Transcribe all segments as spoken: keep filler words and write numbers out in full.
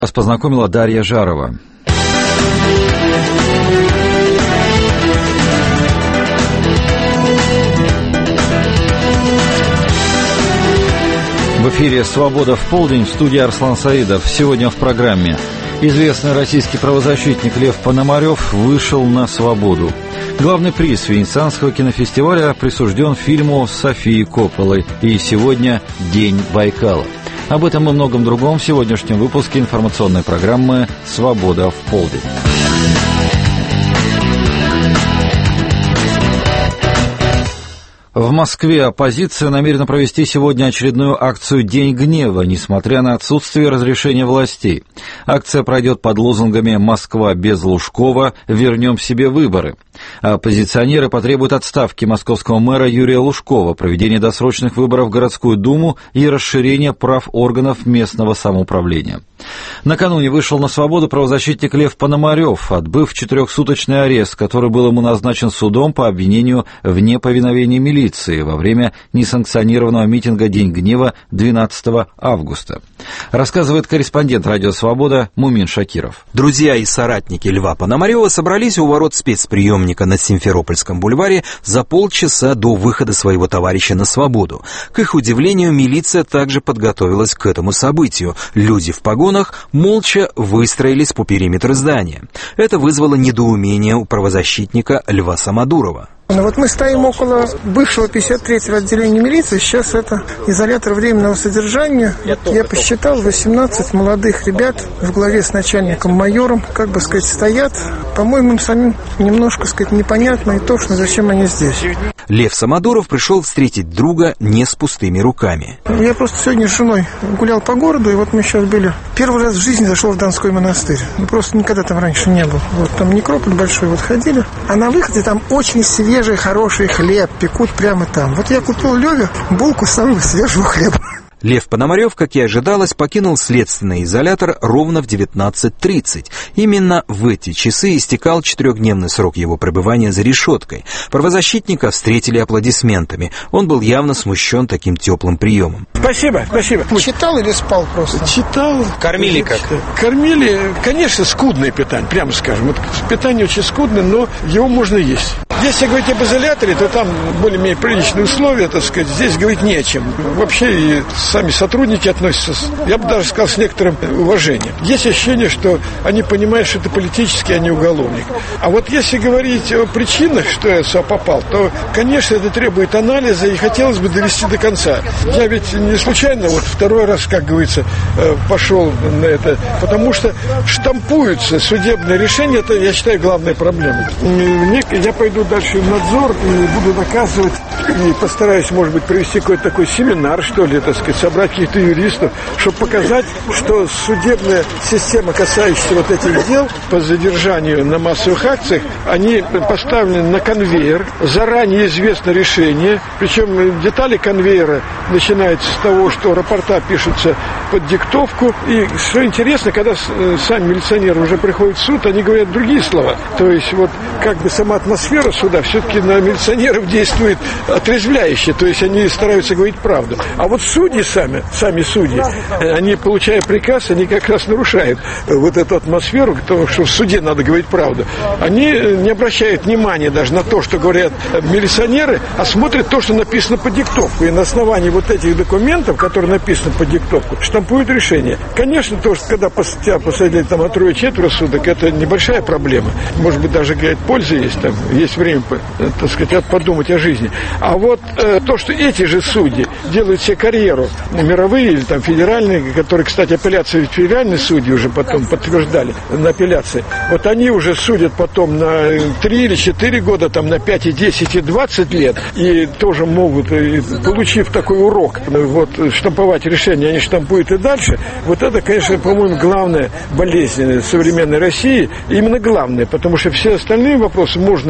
Вас познакомила Дарья Жарова. В эфире «Свобода в полдень», в студии Арслан Саидов. Сегодня в программе. Известный российский правозащитник Лев Пономарев вышел на свободу. Главный приз Венецианского кинофестиваля присужден фильму Софии Копполы. И сегодня День Байкала. Об этом и многом другом в сегодняшнем выпуске информационной программы «Свобода в полдень». В Москве оппозиция намерена провести сегодня очередную акцию «День гнева», несмотря на отсутствие разрешения властей. Акция пройдет под лозунгами «Москва без Лужкова», «Вернем себе выборы». Оппозиционеры потребуют отставки московского мэра Юрия Лужкова, проведения досрочных выборов в городскую думу и расширения прав органов местного самоуправления. Накануне вышел на свободу правозащитник Лев Пономарев, отбыв четырехсуточный арест, который был ему назначен судом по обвинению в неповиновении милиции во время несанкционированного митинга «День гнева» двенадцатого августа. Рассказывает корреспондент «Радио Свобода» Мумин Шакиров. Друзья и соратники Льва Пономарева собрались у ворот спецприемника на Симферопольском бульваре за полчаса до выхода своего товарища на свободу. К их удивлению, милиция также подготовилась к этому событию. Люди в погонах молча выстроились по периметру здания. Это вызвало недоумение у правозащитника Льва Самодурова. Ну вот мы стоим около бывшего пятьдесят третьего отделения милиции, сейчас это изолятор временного содержания. Я посчитал, восемнадцать молодых ребят в главе с начальником майором, как бы сказать, стоят. По-моему, им самим немножко, сказать, непонятно и точно, зачем они здесь. Лев Самодуров пришел встретить друга не с пустыми руками. Я просто сегодня с женой гулял по городу, и вот мы сейчас были. Первый раз в жизни зашел в Донской монастырь. Ну, просто никогда там раньше не был. Вот там некрополь большой, вот ходили. А на выходе там очень свежий, хороший хлеб, пекут прямо там. Вот я купил Леве булку самого свежего хлеба. Лев Пономарев, как и ожидалось, покинул следственный изолятор ровно в девятнадцать тридцать. Именно в эти часы истекал четырехдневный срок его пребывания за решеткой. Правозащитника встретили аплодисментами. Он был явно смущен таким теплым приемом. Спасибо, спасибо. Читал или спал просто? Читал. Кормили как-то? Кормили, конечно, скудное питание, прямо скажем. Вот питание очень скудное, но его можно есть. Если говорить об изоляторе, то там более-менее приличные условия, так сказать. Здесь говорить не о чем. Вообще и сами сотрудники относятся, я бы даже сказал, с некоторым уважением. Есть ощущение, что они понимают, что это политический, а не уголовник. А вот если говорить о причинах, что я сюда попал, то, конечно, это требует анализа, и хотелось бы довести до конца. Я ведь не случайно вот второй раз, как говорится, пошел на это, потому что штампуются судебные решения, это, я считаю, главная проблема. Я пойду дальше в надзор и буду доказывать, и постараюсь, может быть, провести какой-то такой семинар, что ли, так сказать, собрать каких-то юристов, чтобы показать, что судебная система, касающаяся вот этих дел по задержанию на массовых акциях, они поставлены на конвейер, заранее известно решение, причем детали конвейера начинаются с того, что рапорта пишутся под диктовку, и что интересно, когда сами милиционеры уже приходят в суд, они говорят другие слова, то есть вот как бы сама атмосфера суда все-таки на милиционеров действует отрезвляюще, то есть они стараются говорить правду. А вот судьи сами, сами судьи, они, получая приказ, они как раз нарушают вот эту атмосферу, потому что в суде надо говорить правду. Они не обращают внимания даже на то, что говорят милиционеры, а смотрят то, что написано по диктовку. И на основании вот этих документов, которые написаны по диктовку, штампуют решение. Конечно, то, что когда тебя посадили там от трое-четверо суток, это небольшая проблема. Может быть, даже, говорят, польза есть, там, есть время, так сказать, подумать о жизни. А вот э, то, что эти же судьи делают себе карьеру, мировые или там федеральные, которые, кстати, апелляции федеральные судьи уже потом подтверждали на апелляции, вот они уже судят потом на три или четыре года, там на пять, и десять, и двадцать лет, и тоже могут, и, получив такой урок, вот, штамповать решение, они штампуют и дальше. Вот это, конечно, по-моему, главная болезнь современной России, именно главное, потому что все остальные вопросы можно разрешить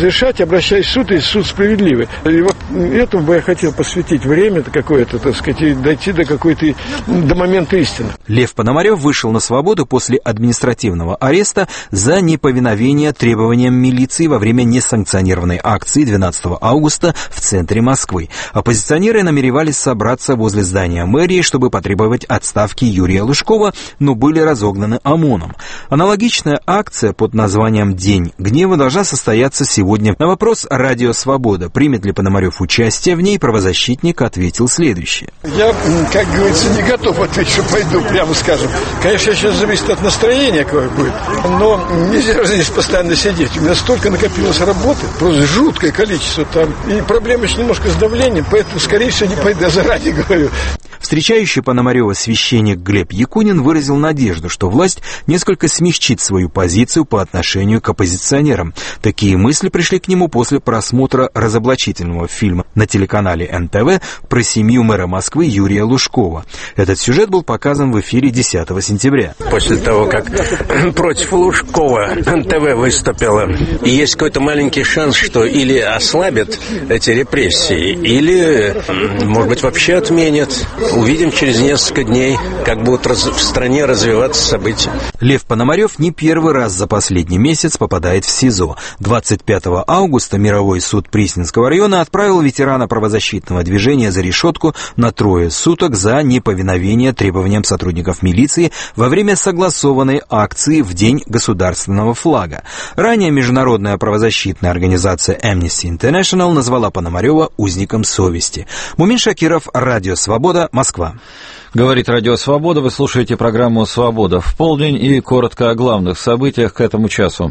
разрешать, обращаясь в суд, и суд справедливый. И вот этому бы я хотел посвятить время какое-то, так сказать, и дойти до какой-то, до момента истины. Лев Пономарев вышел на свободу после административного ареста за неповиновение требованиям милиции во время несанкционированной акции двенадцатого августа в центре Москвы. Оппозиционеры намеревались собраться возле здания мэрии, чтобы потребовать отставки Юрия Лужкова, но были разогнаны ОМОНом. Аналогичная акция под названием «День гнева» должна состояться сегодня. На вопрос «Радио Свобода», примет ли Пономарев участие в ней, правозащитник ответил следующее. Я, как говорится, не готов ответить, что пойду, прямо скажем. Конечно, сейчас зависит от настроения, какое будет, но нельзя же здесь постоянно сидеть. У меня столько накопилось работы, просто жуткое количество там. И проблема еще немножко с давлением, поэтому, скорее всего, не пойду, я заранее говорю. Встречающий Пономарева священник Глеб Якунин выразил надежду, что власть несколько смягчит свою позицию по отношению к оппозиционерам. Такие мысли пришли к нему после просмотра разоблачительного фильма на телеканале эн тэ вэ про семью мэра Москвы Юрия Лужкова. Этот сюжет был показан в эфире десятого сентября. После того, как против Лужкова эн тэ вэ выступила, и есть какой-то маленький шанс, что или ослабят эти репрессии, или, может быть, вообще отменят. Увидим через несколько дней, как будут раз... в стране развиваться события. Лев Пономарев не первый раз за последний месяц попадает в СИЗО. двадцать пятого августа мировой суд Присненского района отправил ветерана правозащитного движения за решетку на трое суток за неповиновение требованиям сотрудников милиции во время согласованной акции в День государственного флага. Ранее международная правозащитная организация Amnesty International назвала Пономарева узником совести. Мумин Шакиров, Радио Свобода, Москва. Говорит Радио Свобода, вы слушаете программу «Свобода в полдень» и коротко о главных событиях к этому часу.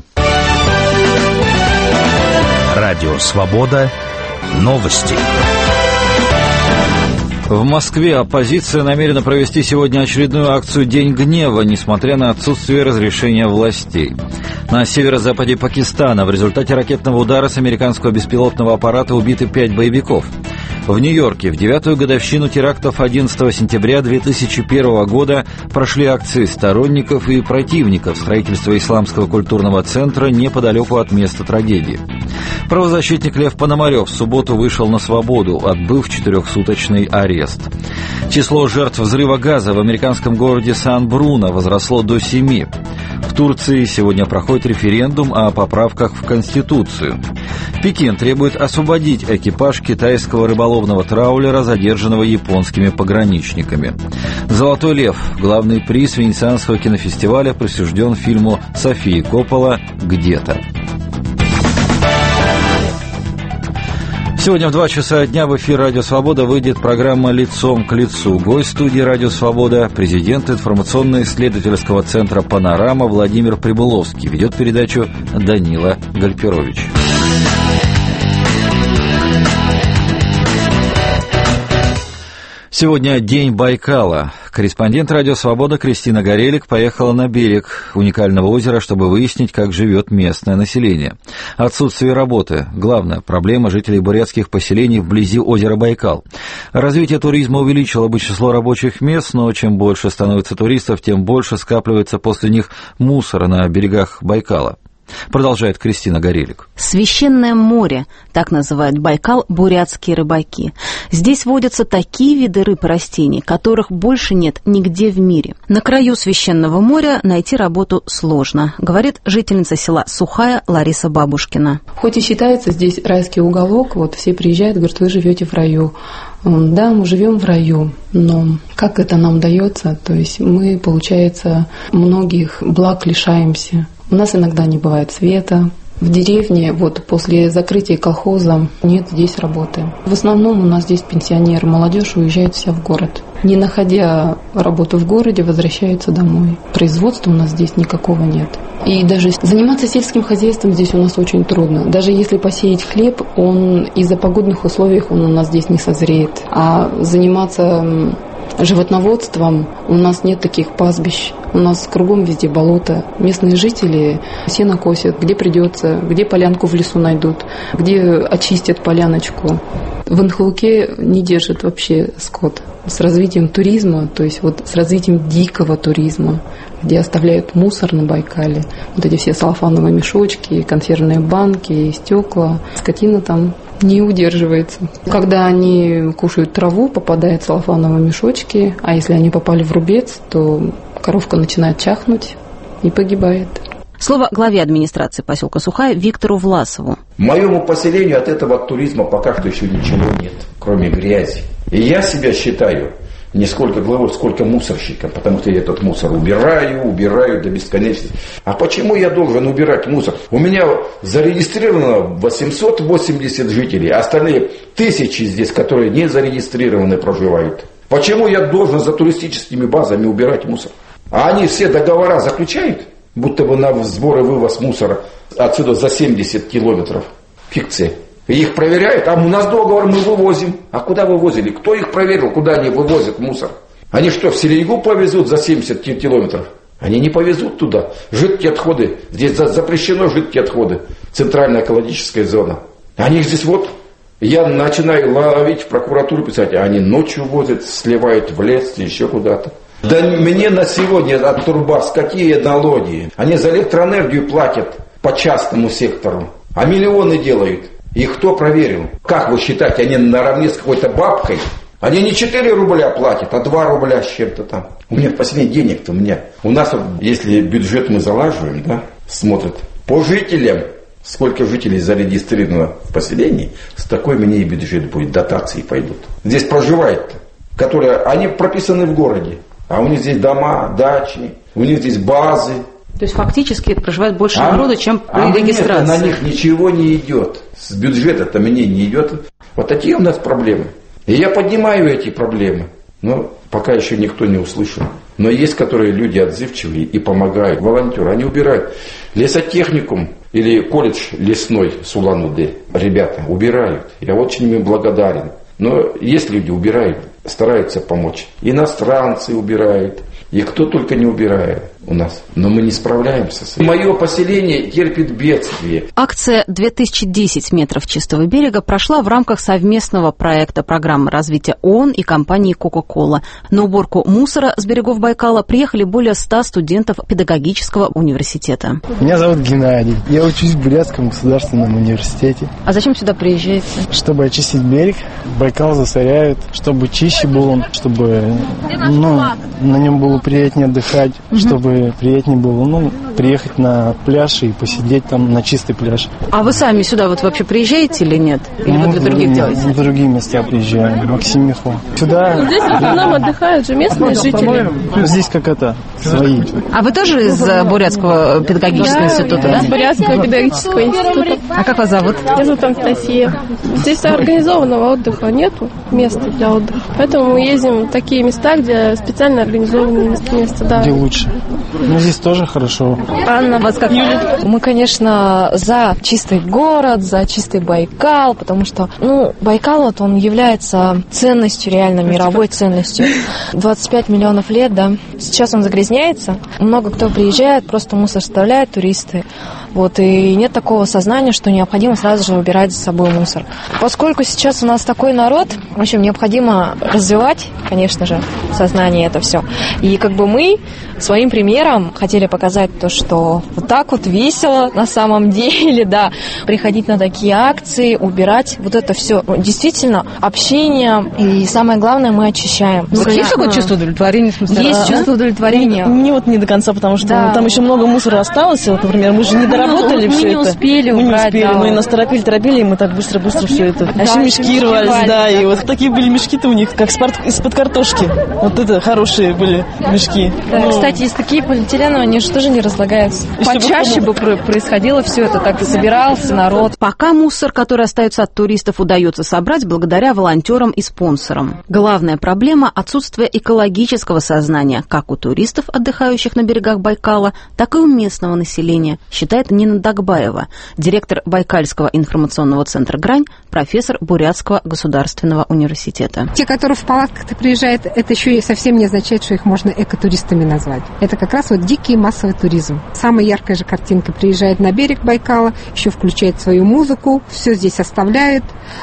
Радио Свобода. Новости. В Москве оппозиция намерена провести сегодня очередную акцию «День гнева», несмотря на отсутствие разрешения властей. На северо-западе Пакистана в результате ракетного удара с американского беспилотного аппарата убиты пять боевиков. В Нью-Йорке в девятую годовщину терактов одиннадцатого сентября две тысячи первого года прошли акции сторонников и противников строительства исламского культурного центра неподалеку от места трагедии. Правозащитник Лев Пономарев в субботу вышел на свободу, отбыв четырехсуточный арест. Число жертв взрыва газа в американском городе Сан-Бруно возросло до семи. В Турции сегодня проходит референдум о поправках в Конституцию. Пекин требует освободить экипаж китайского рыболовного траулера, задержанного японскими пограничниками. «Золотой лев» — главный приз Венецианского кинофестиваля, присужден фильму Софии Коппола «Где-то». Сегодня в два часа дня в эфир «Радио Свобода» выйдет программа «Лицом к лицу». Гость студии «Радио Свобода» — президент информационно-исследовательского центра «Панорама» Владимир Прибыловский. Ведет передачу Данила Гальперович. Сегодня День Байкала. Корреспондент «Радио Свобода» Кристина Горелик поехала на берег уникального озера, чтобы выяснить, как живет местное население. Отсутствие работы – главная проблема жителей бурятских поселений вблизи озера Байкал. Развитие туризма увеличило бы число рабочих мест, но чем больше становится туристов, тем больше скапливается после них мусора на берегах Байкала. Продолжает Кристина Горелик. Священное море, так называют Байкал бурятские рыбаки. Здесь водятся такие виды рыб и растений, которых больше нет нигде в мире. На краю священного моря найти работу сложно, говорит жительница села Сухая Лариса Бабушкина. Хоть и считается здесь райский уголок, вот все приезжают, говорят, вы живете в раю. Да, мы живем в раю, но как это нам дается? То есть мы, получается, многих благ лишаемся. У нас иногда не бывает света. В деревне вот после закрытия колхоза нет здесь работы. В основном у нас здесь пенсионеры, молодежь уезжает вся в город. Не находя работу в городе, возвращаются домой. Производства у нас здесь никакого нет. И даже заниматься сельским хозяйством здесь у нас очень трудно. Даже если посеять хлеб, он из-за погодных условий он у нас здесь не созреет. А заниматься животноводством у нас нет таких пастбищ. У нас кругом везде болото. Местные жители сено косят, где придется, где полянку в лесу найдут, где очистят поляночку. В Инхлуке не держат вообще скот. с развитием туризма, то есть вот с развитием дикого туризма, где оставляют мусор на Байкале, вот эти все салофановые мешочки, консервные банки, стекла, скотина там не удерживается. Когда они кушают траву, попадают в салофановые мешочки, а если они попали в рубец, то коровка начинает чахнуть и погибает. Слово главе администрации поселка Сухая Виктору Власову. Моему поселению от этого туризма пока что еще ничего нет, кроме грязи. И я себя считаю не сколько главой, сколько мусорщиком, потому что я этот мусор убираю, убираю до бесконечности. А почему я должен убирать мусор? У меня зарегистрировано восемьсот восемьдесят жителей, а остальные тысячи здесь, которые не зарегистрированы, проживают. Почему я должен за туристическими базами убирать мусор? А они все договора заключают, будто бы на сбор и вывоз мусора отсюда за семьдесят километров. Фикция. И их проверяют, а у нас договор, мы вывозим. А куда вывозили? Кто их проверил, куда они вывозят мусор? Они что, в Селигу повезут за семьдесят километров? Они не повезут туда. Жидкие отходы. Здесь запрещено жидкие отходы. Центральная экологическая зона. Они здесь вот. Я начинаю ловить в прокуратуру, писать, а они ночью возят, сливают в лес, еще куда-то. Да мне на сегодня от Турбас какие налоги? Они за электроэнергию платят по частному сектору, а миллионы делают. И кто проверил? Как вы считаете, они наравне с какой-то бабкой? Они не четыре рубля платят, а два рубля с чем-то там. У меня в последний денег-то у меня. У нас, если бюджет мы залаживаем, да, смотрят по жителям, сколько жителей зарегистрировано в поселении, с такой мне и бюджет будет, дотации пойдут. Здесь проживают, которые, они прописаны в городе, а у них здесь дома, дачи, у них здесь базы. То есть фактически проживает больше а, народу, чем при а регистрации. На них ничего не идет. С бюджета-то мне не идет. Вот такие у нас проблемы. И я поднимаю эти проблемы. Но пока еще никто не услышал. Но есть, которые люди отзывчивые и помогают. Волонтеры, они убирают. Лесотехникум или колледж лесной с Улан-Удэ. Ребята убирают. Я очень им благодарен. Но есть люди, убирают, стараются помочь. Иностранцы убирают. И кто только не убирает у нас. Но мы не справляемся с этим. Мое поселение терпит бедствие. Акция две тысячи десять метров чистого берега прошла в рамках совместного проекта программы развития ООН и компании Coca-Cola. На уборку мусора с берегов Байкала приехали более ста студентов педагогического университета. Меня зовут Геннадий. Я учусь в Бурятском государственном университете. А зачем сюда приезжаете? Чтобы очистить берег. Байкал засоряют, чтобы чище был он, чтобы ну, на нем было приятнее отдыхать, угу. чтобы приятнее было ну, приехать на пляж и посидеть там на чистый пляж. А вы сами сюда вот вообще приезжаете или нет? Или ну, вы для других в, делаете? В другие места приезжаем, Максимиху. Сюда... Здесь в основном отдыхают же местные жители. Здесь как это, свои. А вы тоже из Бурятского педагогического да, института, да? из Бурятского педагогического института. А как вас зовут? Я зовут Анастасия. Здесь организованного отдыха нету, места для отдыха. Поэтому мы ездим в такие места, где специально организованные места, да. Где лучше. Ну, здесь тоже хорошо. Анна, вас как? Юля? Мы, конечно, за чистый город, за чистый Байкал, потому что, ну, Байкал, вот он является ценностью, реально мировой ценностью. двадцать пять миллионов лет, да. Сейчас он загрязняется. Много кто приезжает, просто мусор оставляют, туристы. Вот, и нет такого сознания, что необходимо сразу же убирать за собой мусор. Поскольку сейчас у нас такой народ, в общем, необходимо развивать, конечно же, в сознании это все. И как бы мы своим примером хотели показать то, что вот так вот весело на самом деле, да, приходить на такие акции, убирать вот это все. Действительно, общение, и самое главное, мы очищаем. Ну, есть такое чувство удовлетворения? В смысле, есть а? чувство удовлетворения. Мне, мне вот не до конца, потому что да. там еще много мусора осталось. Вот, например, мы же не доработали мы, все мы не это. Успели мы убрать, не успели, да. мы нас торопили, торопили, и мы так быстро-быстро все это. Да, а еще мешки, мешки рвались, рвались, да, да, и вот такие были мешки-то у них, как из-под картошки. Вот это хорошие были мешки. Да, ну, кстати, из такие полиэтиленовые, они же тоже не разлагаются. Почаще бы происходило все это, так собирался народ. Пока мусор, который остается от туристов, удается собрать благодаря волонтерам и спонсорам. Главная проблема – отсутствие экологического сознания как у туристов, отдыхающих на берегах Байкала, так и у местного населения, считает Нина Дагбаева, директор Байкальского информационного центра «Грань», профессор Бурятского государственного университета. Те, которые в палатках-то приезжают, это еще и совсем не означает, что их можно экотуристами назвать. Это как раз вот дикий массовый туризм. Самая яркая же картинка: приезжает на берег Байкала, еще включает свою музыку, все здесь оставляет.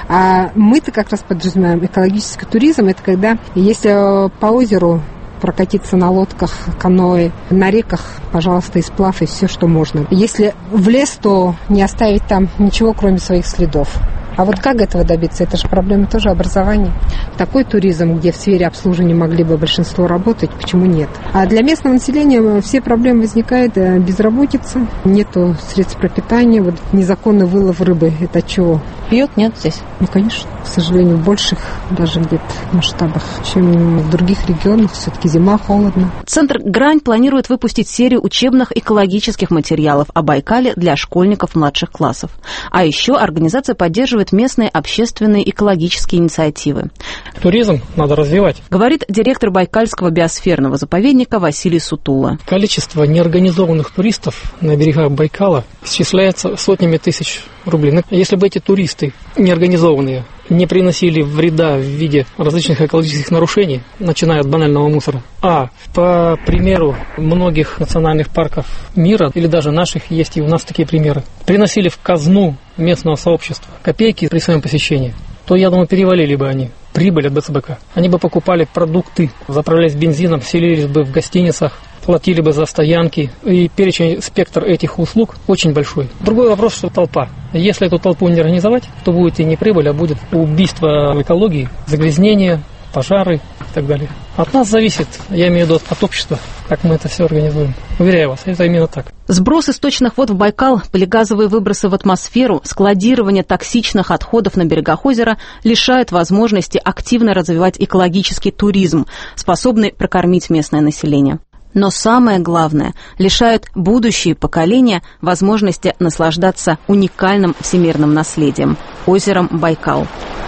А мы-то как раз подразумеваем экологический туризм. Это когда, если по озеру прокатиться на лодках, каноэ, на реках, пожалуйста, и сплав, и все, что можно. Если в лес, то не оставить там ничего, кроме своих следов. А вот как этого добиться? Это же проблема тоже образования. Такой туризм, где в сфере обслуживания могли бы большинство работать, почему нет? А для местного населения все проблемы возникают: безработица, нету средств пропитания, вот незаконный вылов рыбы. Это от чего? Пьет, нет здесь? Ну, конечно, к сожалению, в больших даже где-то масштабах, чем в других регионах. Все-таки зима, холодно. Центр «Грань» планирует выпустить серию учебных экологических материалов о Байкале для школьников младших классов. А еще организация поддерживает местные общественные экологические инициативы. Туризм надо развивать, говорит директор Байкальского биосферного заповедника Василий Сутула. Количество неорганизованных туристов на берегах Байкала исчисляется сотнями тысяч рублей. Если бы эти туристы неорганизованные не приносили вреда в виде различных экологических нарушений, начиная от банального мусора, а по примеру многих национальных парков мира, или даже наших, есть и у нас такие примеры, приносили в казну местного сообщества копейки при своем посещении, то, я думаю, перевалили бы они прибыль от БЦБК. Они бы покупали продукты, заправлялись бензином, селились бы в гостиницах, платили бы за стоянки, и перечень, спектр этих услуг очень большой. Другой вопрос, что толпа. Если эту толпу не организовать, то будет и не прибыль, а будет убийство экологии, загрязнение, пожары и так далее. От нас зависит, я имею в виду от общества, как мы это все организуем. Уверяю вас, это именно так. Сброс источных вод в Байкал, полигазовые выбросы в атмосферу, складирование токсичных отходов на берегах озера лишает возможности активно развивать экологический туризм, способный прокормить местное население. Но самое главное, лишают будущие поколения возможности наслаждаться уникальным всемирным наследием – озером Байкал.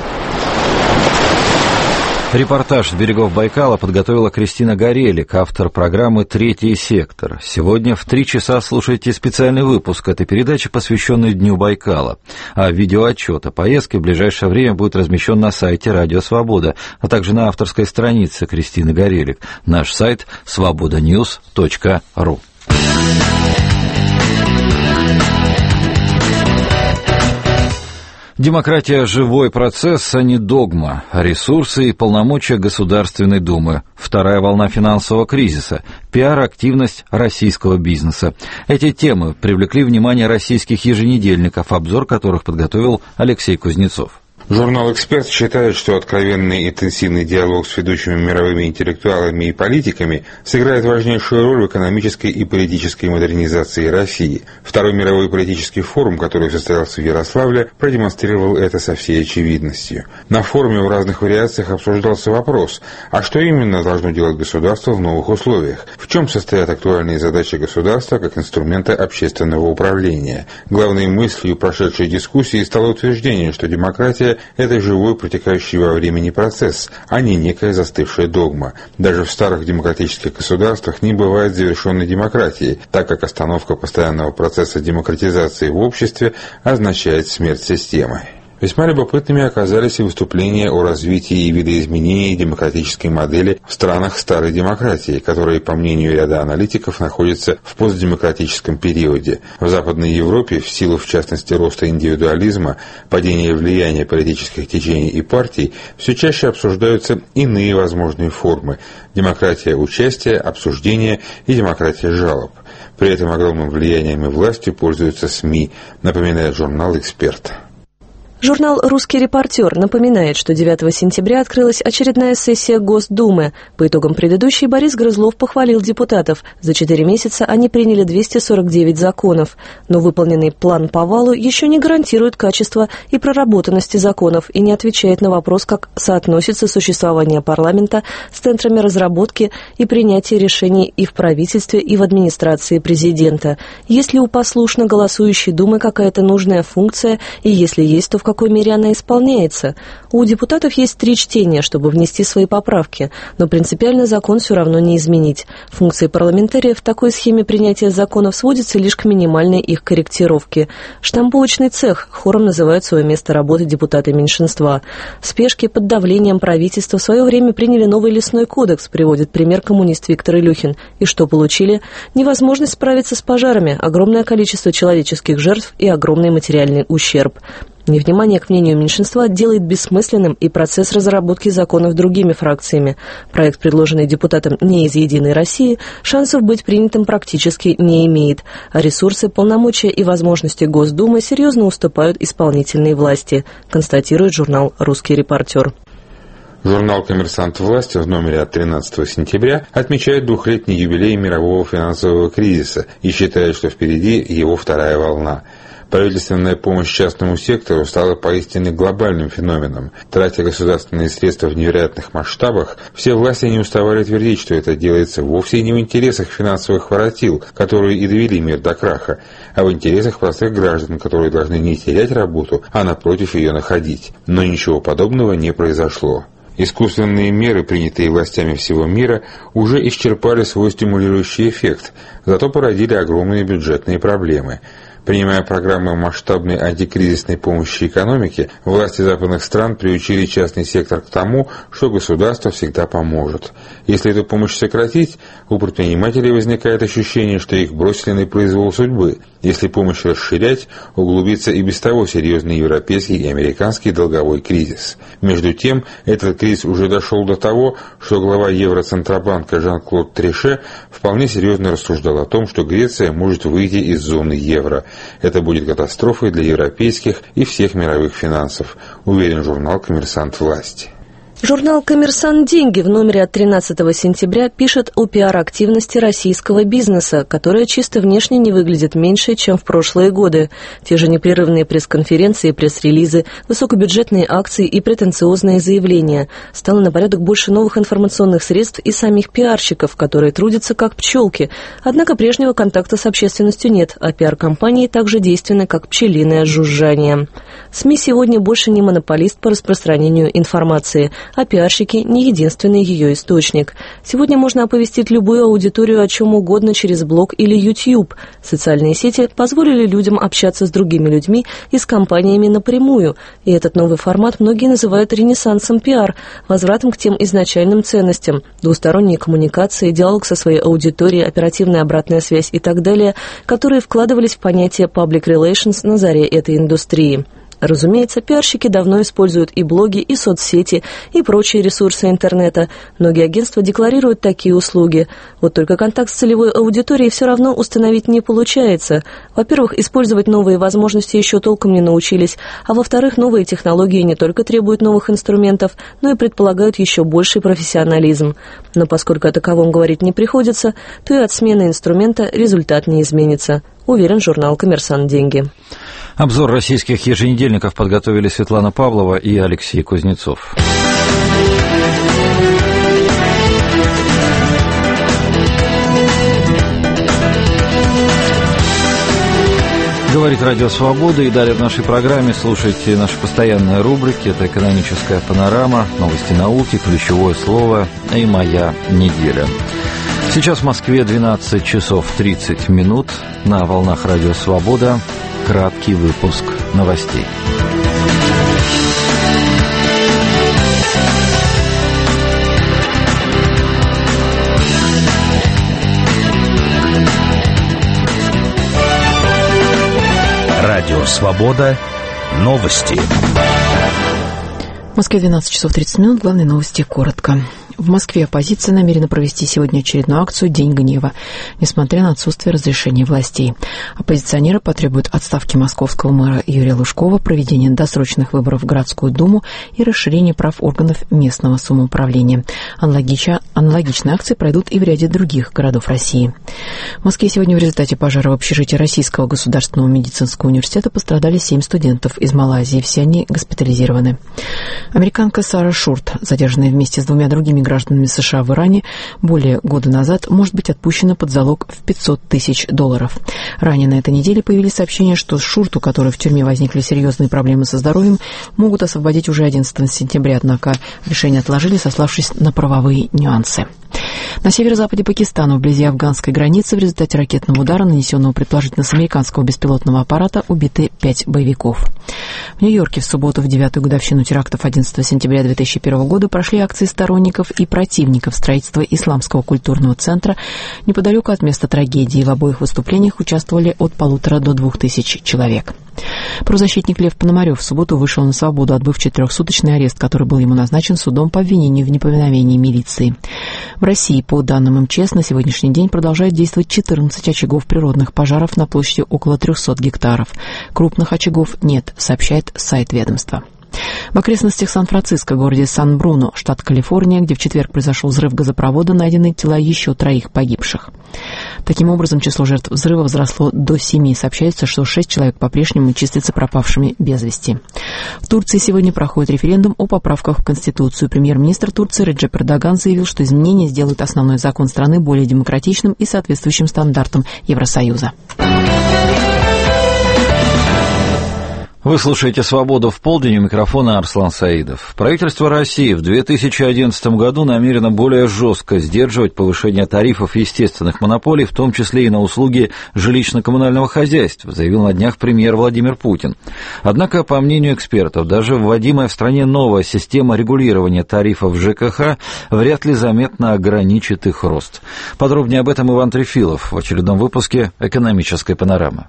Репортаж с берегов Байкала подготовила Кристина Горелик, автор программы «Третий сектор». Сегодня в три часа слушайте специальный выпуск этой передачи, посвященный Дню Байкала. А видеоотчет о поездке в ближайшее время будет размещен на сайте «Радио Свобода», а также на авторской странице Кристины Горелик. Наш сайт свобода ньюс точка ру. Демократия – живой процесс, а не догма. Ресурсы и полномочия Государственной Думы. Вторая волна финансового кризиса. Пиар-активность российского бизнеса. Эти темы привлекли внимание российских еженедельников, обзор которых подготовил Алексей Кузнецов. Журнал «Эксперт» считает, что откровенный интенсивный диалог с ведущими мировыми интеллектуалами и политиками сыграет важнейшую роль в экономической и политической модернизации России. Второй мировой политический форум, который состоялся в Ярославле, продемонстрировал это со всей очевидностью. На форуме в разных вариациях обсуждался вопрос, а что именно должно делать государство в новых условиях? В чем состоят актуальные задачи государства как инструмента общественного управления? Главной мыслью прошедшей дискуссии стало утверждение, что демократия – это живой, протекающий во времени процесс, а не некая застывшая догма. Даже в старых демократических государствах не бывает завершенной демократии, так как остановка постоянного процесса демократизации в обществе означает смерть системы. Весьма любопытными оказались и выступления о развитии и видоизменении демократической модели в странах старой демократии, которые, по мнению ряда аналитиков, находятся в постдемократическом периоде. В Западной Европе, в силу, в частности, роста индивидуализма, падения влияния политических течений и партий, все чаще обсуждаются иные возможные формы – демократия участия, обсуждения и демократия жалоб. При этом огромным влиянием и властью пользуются СМИ, напоминает журнал «Эксперт». Журнал «Русский репортер» напоминает, что девятого сентября открылась очередная сессия Госдумы. По итогам предыдущей Борис Грызлов похвалил депутатов. За четыре месяца они приняли двести сорок девять законов. Но выполненный план по валу еще не гарантирует качество и проработанности законов и не отвечает на вопрос, как соотносится существование парламента с центрами разработки и принятия решений и в правительстве, и в администрации президента. Есть ли у послушно голосующей Думы какая-то нужная функция, и если есть, то в каком какой мере она исполняется. У депутатов есть три чтения, чтобы внести свои поправки, но принципиально закон все равно не изменить. Функции парламентариев в такой схеме принятия законов сводятся лишь к минимальной их корректировке. Штамповочный цех, хором называют свое место работы депутаты меньшинства. В спешке под давлением правительства в свое время приняли новый лесной кодекс, приводит пример коммунист Виктор Илюхин. И что получили? Невозможность справиться с пожарами, огромное количество человеческих жертв и огромный материальный ущерб. Невнимание к мнению меньшинства делает бессмысленным и процесс разработки законов другими фракциями. Проект, предложенный депутатом не из «Единой России», шансов быть принятым практически не имеет, а ресурсы, полномочия и возможности Госдумы серьезно уступают исполнительной власти, констатирует журнал «Русский репортер». Журнал «Коммерсант власти» в номере от тринадцатого сентября отмечает двухлетний юбилей мирового финансового кризиса и считает, что впереди его вторая волна. Правительственная помощь частному сектору стала поистине глобальным феноменом. Тратя государственные средства в невероятных масштабах, все власти не уставали твердить, что это делается вовсе не в интересах финансовых воротил, которые и довели мир до краха, а в интересах простых граждан, которые должны не терять работу, а напротив ее находить. Но ничего подобного не произошло. Искусственные меры, принятые властями всего мира, уже исчерпали свой стимулирующий эффект, зато породили огромные бюджетные проблемы. Принимая программы масштабной антикризисной помощи экономике, власти западных стран приучили частный сектор к тому, что государство всегда поможет. Если эту помощь сократить, у предпринимателей возникает ощущение, что их бросили на произвол судьбы. Если помощь расширять, углубится и без того серьезный европейский и американский долговой кризис. Между тем, этот кризис уже дошел до того, что глава Евроцентробанка Жан-Клод Трише вполне серьезно рассуждал о том, что Греция может выйти из зоны евро. Это будет катастрофой для европейских и всех мировых финансов, уверен журнал «Коммерсант власти». Журнал «Коммерсант. Деньги» в номере от тринадцатого сентября пишет о пиар-активности российского бизнеса, которая чисто внешне не выглядит меньше, чем в прошлые годы. Те же непрерывные пресс-конференции, пресс-релизы, высокобюджетные акции и претенциозные заявления. Стало на порядок больше новых информационных средств и самих пиарщиков, которые трудятся как пчелки. Однако прежнего контакта с общественностью нет, а пиар-компании также действенны, как пчелиное жужжание. СМИ сегодня больше не монополист по распространению информации, а пиарщики не единственный ее источник. Сегодня можно оповестить любую аудиторию о чем угодно через блог или YouTube. Социальные сети позволили людям общаться с другими людьми и с компаниями напрямую, и этот новый формат многие называют ренессансом пиар, возвратом к тем изначальным ценностям, двусторонние коммуникации, диалог со своей аудиторией, оперативная обратная связь и так далее, которые вкладывались в понятие public relations на заре этой индустрии. Разумеется, пиарщики давно используют и блоги, и соцсети, и прочие ресурсы интернета. Многие агентства декларируют такие услуги. Вот только контакт с целевой аудиторией все равно установить не получается. Во-первых, использовать новые возможности еще толком не научились, а во-вторых, новые технологии не только требуют новых инструментов, но и предполагают еще больший профессионализм. Но поскольку о таковом говорить не приходится, то и от смены инструмента результат не изменится, уверен журнал «Коммерсант. Деньги». Обзор российских еженедельников подготовили Светлана Павлова и Алексей Кузнецов. Говорит Радио Свобода, и далее в нашей программе слушайте наши постоянные рубрики. Это «Экономическая панорама», «Новости науки», «Ключевое слово» и «Моя неделя». Сейчас в Москве двенадцать часов тридцать минут. На волнах Радио Свобода краткий выпуск новостей. Радио Свобода. Новости. В Москве двенадцать часов тридцать минут. Главные новости коротко. В Москве оппозиция намерена провести сегодня очередную акцию «День гнева», несмотря на отсутствие разрешения властей. Оппозиционеры потребуют отставки московского мэра Юрия Лужкова, проведения досрочных выборов в городскую думу и расширения прав органов местного самоуправления. Аналогично, аналогичные акции пройдут и в ряде других городов России. В Москве сегодня в результате пожара в общежитии Российского государственного медицинского университета пострадали семь студентов из Малайзии. Все они госпитализированы. Американка Сара Шурт, задержанная вместе с двумя другими гражданами США в Иране более года назад, может быть отпущена под залог в пятьсот тысяч долларов. Ранее на этой неделе появились сообщения, что Шурт, у которой в тюрьме возникли серьезные проблемы со здоровьем, могут освободить уже одиннадцатого сентября, однако решение отложили, сославшись на правовые нюансы. На северо-западе Пакистана, вблизи афганской границы, в результате ракетного удара, нанесенного предположительно с американского беспилотного аппарата, убиты пять боевиков. В Нью-Йорке в субботу, в девятую годовщину терактов одиннадцатого сентября две тысячи первого года, прошли акции сторонников и противников строительства Исламского культурного центра неподалеку от места трагедии. В обоих выступлениях участвовали от полутора до двух тысяч человек. Правозащитник Лев Пономарев в субботу вышел на свободу, отбыв четырехсуточный арест, который был ему назначен судом по обвинению в неповиновении милиции. В России, по данным эм че эс, на сегодняшний день продолжает действовать четырнадцать очагов природных пожаров на площади около трехсот гектаров. Крупных очагов нет, сообщает сайт ведомства. В окрестностях Сан-Франциско, городе Сан-Бруно, штат Калифорния, где в четверг произошел взрыв газопровода, найдены тела еще троих погибших. Таким образом, число жертв взрыва возросло до семи. Сообщается, что шесть человек по-прежнему числятся пропавшими без вести. В Турции сегодня проходит референдум о поправках в Конституцию. Премьер-министр Турции Реджеп Эрдоган заявил, что изменения сделают основной закон страны более демократичным и соответствующим стандартам Евросоюза. Вы слушаете «Свободу в полдень», у микрофона Арслан Саидов. Правительство России в две тысячи одиннадцатом году намерено более жестко сдерживать повышение тарифов естественных монополий, в том числе и на услуги жилищно-коммунального хозяйства, заявил на днях премьер Владимир Путин. Однако, по мнению экспертов, даже вводимая в стране новая система регулирования тарифов ЖКХ вряд ли заметно ограничит их рост. Подробнее об этом Иван Трефилов в очередном выпуске «Экономической панорамы».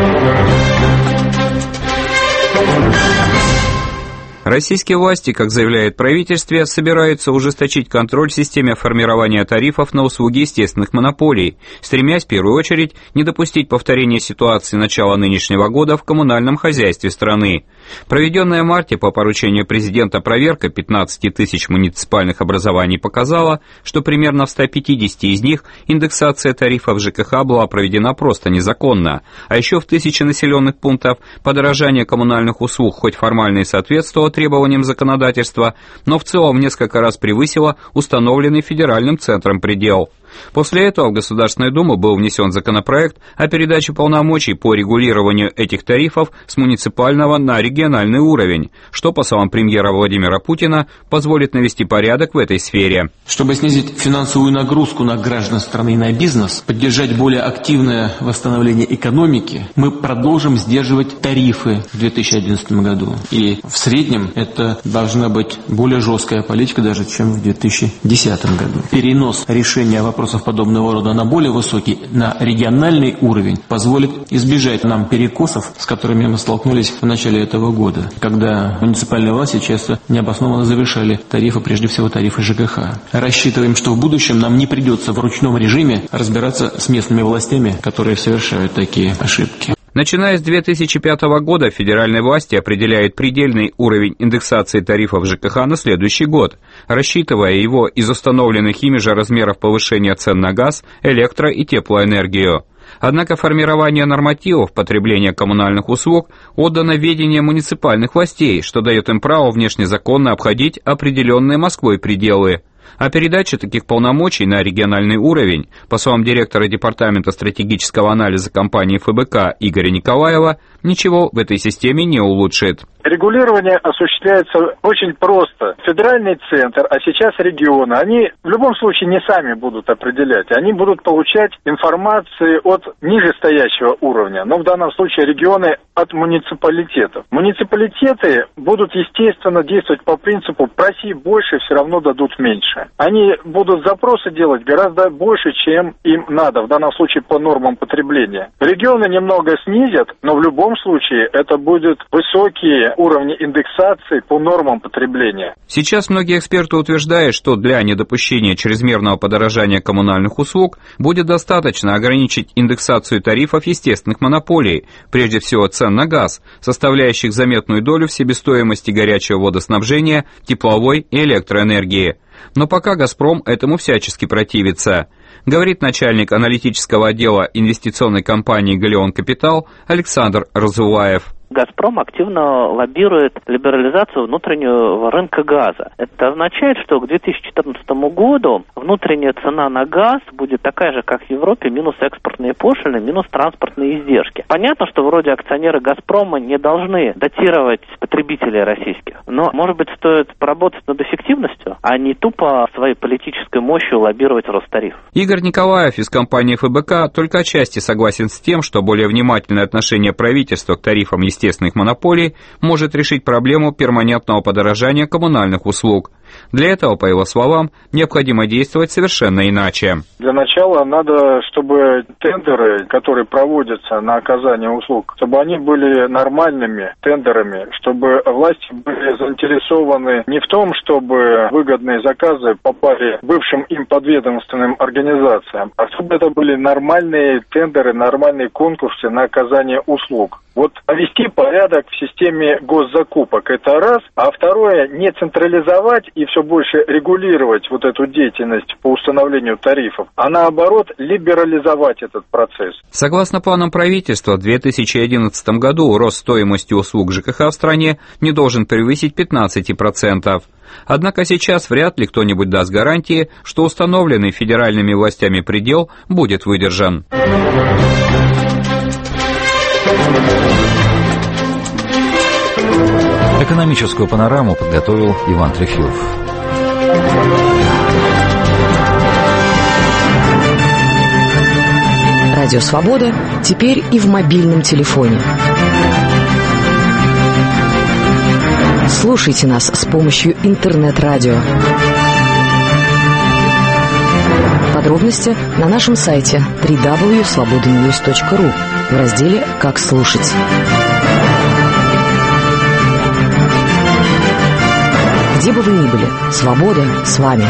Российские власти, как заявляет правительство, собираются ужесточить контроль в системе формирования тарифов на услуги естественных монополий, стремясь в первую очередь не допустить повторения ситуации начала нынешнего года в коммунальном хозяйстве страны. Проведенная в марте по поручению президента проверка пятнадцати тысяч муниципальных образований показала, что примерно в ста пятидесяти из них индексация тарифов ЖКХ была проведена просто незаконно, а еще в тысячи населенных пунктов подорожание коммунальных услуг хоть формально и соответствовало требованиям законодательства, но в целом несколько раз превысило установленный федеральным центром предел. После этого в Государственную Думу был внесен законопроект о передаче полномочий по регулированию этих тарифов с муниципального на региональный уровень, что, по словам премьера Владимира Путина, позволит навести порядок в этой сфере. Чтобы снизить финансовую нагрузку на граждан страны и на бизнес, поддержать более активное восстановление экономики, мы продолжим сдерживать тарифы в две тысячи одиннадцатом году. И в среднем это должна быть более жесткая политика даже, чем в две тысячи десятом году. Перенос решения вопросов подобного рода на более высокий, на региональный уровень, позволит избежать нам перекосов, с которыми мы столкнулись в начале этого года, когда муниципальные власти часто необоснованно завышали тарифы, прежде всего тарифы ЖКХ. Рассчитываем, что в будущем нам не придется в ручном режиме разбираться с местными властями, которые совершают такие ошибки. Начиная с две тысячи пятого года федеральные власти определяют предельный уровень индексации тарифов ЖКХ на следующий год, рассчитывая его из установленных ими же размеров повышения цен на газ, электро- и теплоэнергию. Однако формирование нормативов потребления коммунальных услуг отдано в ведение муниципальных властей, что дает им право внешнезаконно обходить определенные Москвой пределы. А передача таких полномочий на региональный уровень, по словам директора Департамента стратегического анализа компании эф бэ ка Игоря Николаева, ничего в этой системе не улучшит. Регулирование осуществляется очень просто. Федеральный центр, а сейчас регионы, они в любом случае не сами будут определять. Они будут получать информацию от нижестоящего уровня, но в данном случае регионы от муниципалитетов. Муниципалитеты будут, естественно, действовать по принципу «проси больше, все равно дадут меньше». Они будут запросы делать гораздо больше, чем им надо, в данном случае по нормам потребления. Регионы немного снизят, но в любом случае это будут высокие уровни индексации по нормам потребления. Сейчас многие эксперты утверждают, что для недопущения чрезмерного подорожания коммунальных услуг будет достаточно ограничить индексацию тарифов естественных монополий, прежде всего цен на газ, составляющих заметную долю в себестоимости горячего водоснабжения, тепловой и электроэнергии. Но пока «Газпром» этому всячески противится, говорит начальник аналитического отдела инвестиционной компании «Галеон Капитал» Александр Разуваев. «Газпром» активно лоббирует либерализацию внутреннего рынка газа. Это означает, что к две тысячи четырнадцатому году внутренняя цена на газ будет такая же, как в Европе, минус экспортные пошлины, минус транспортные издержки. Понятно, что вроде акционеры «Газпрома» не должны датировать потребителей российских, но, может быть, стоит поработать над эффективностью, а не тупо своей политической мощью лоббировать Ростариф. Игорь Николаев из компании эф бэ ка только отчасти согласен с тем, что более внимательное отношение правительства к тарифам естественных монополий может решить проблему перманентного подорожания коммунальных услуг. Для этого, по его словам, необходимо действовать совершенно иначе. Для начала надо, чтобы тендеры, которые проводятся на оказание услуг, чтобы они были нормальными тендерами, чтобы власти были заинтересованы не в том, чтобы выгодные заказы попали бывшим им подведомственным организациям, а чтобы это были нормальные тендеры, нормальные конкурсы на оказание услуг. Вот навести порядок в системе госзакупок – это раз, а второе – не централизовать и все больше регулировать вот эту деятельность по установлению тарифов, а наоборот либерализовать этот процесс. Согласно планам правительства, в две тысячи одиннадцатом году рост стоимости услуг ЖКХ в стране не должен превысить пятнадцать процентов. Однако сейчас вряд ли кто-нибудь даст гарантии, что установленный федеральными властями предел будет выдержан. Экономическую панораму подготовил Иван Трефилов. Радио «Свобода» теперь и в мобильном телефоне. Слушайте нас с помощью интернет-радио. Подробности на нашем сайте дабл ю дабл ю дабл ю точка свобода ньюс точка ру в разделе «Как слушать». Где бы вы ни были, свобода с вами.